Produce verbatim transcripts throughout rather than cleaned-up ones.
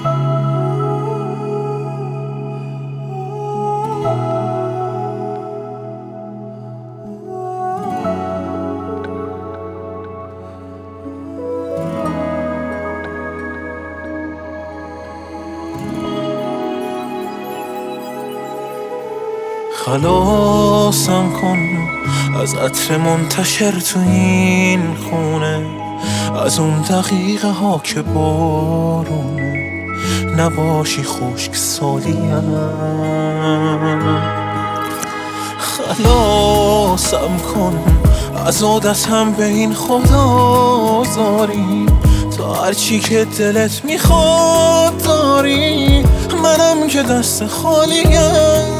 خلاصم کن از عطر منتشر تو این خونه، از اون دقیقه ها که بارونه نباشی خشک سالیم. خلاصم کن از عادتم به این خدازاری، تا هرچی که دلت میخواد داری، منم که دست خالیم.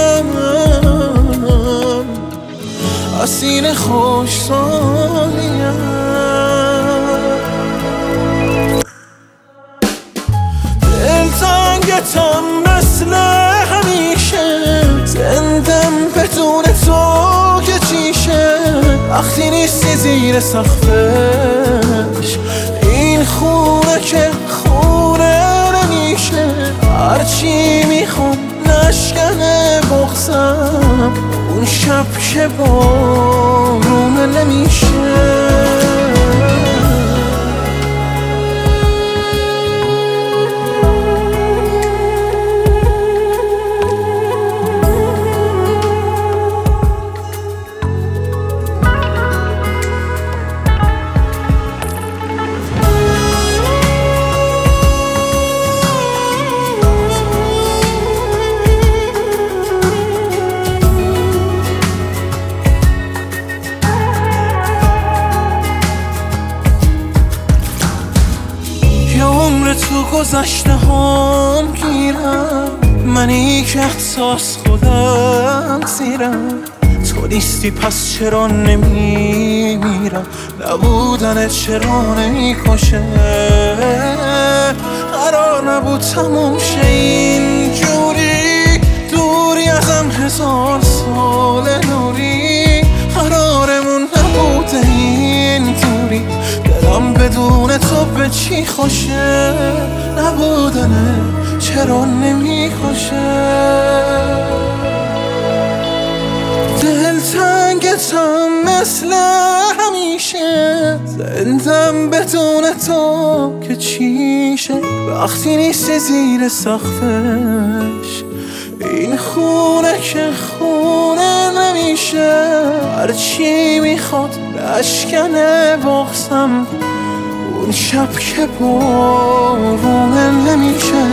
اسیر خوش سالیم. دلتنگتم مثل همیشه، زندم بدون تو که چیشه. وقتی نیستی زیر سقفش این خونه که خونه نمیشه. هرچی میخوام نشکنه بغضم، اون شب که بارونه نمیشه. تو گذشته هام گیرم، منی که احساس خودم زیرم. تو نیستی پس چرا نمیمیرم، نبودن چرا نمیکشه. قرار نبود تموم شه اینجوری، دوری ازم هزار سال نوری. قرارمون نبوده اینطوری، دلم بدون تو به چی خوشه. نبودنه چرا نمیخوشه. دلتنگتم مثل همیشه، زندم بدون تو که چیشه. وقتی نیستی زیر سقفش این خونه که خونه نمیشه. هرچی میخواد نشکنه بغضم، اون شب که بارونه نمیشه.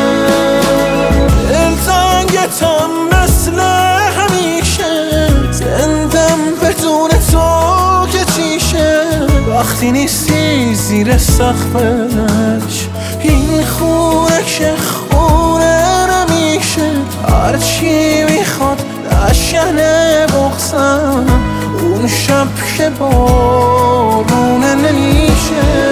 دلتنگتم مثل همیشه، زندم بدون تو که چیشه. وقتی نیستی زیر سقفش این خونه که خونه نمیشه. هرچی میخواد نشکنه بغضم، اون شب که بارونه نمیشه.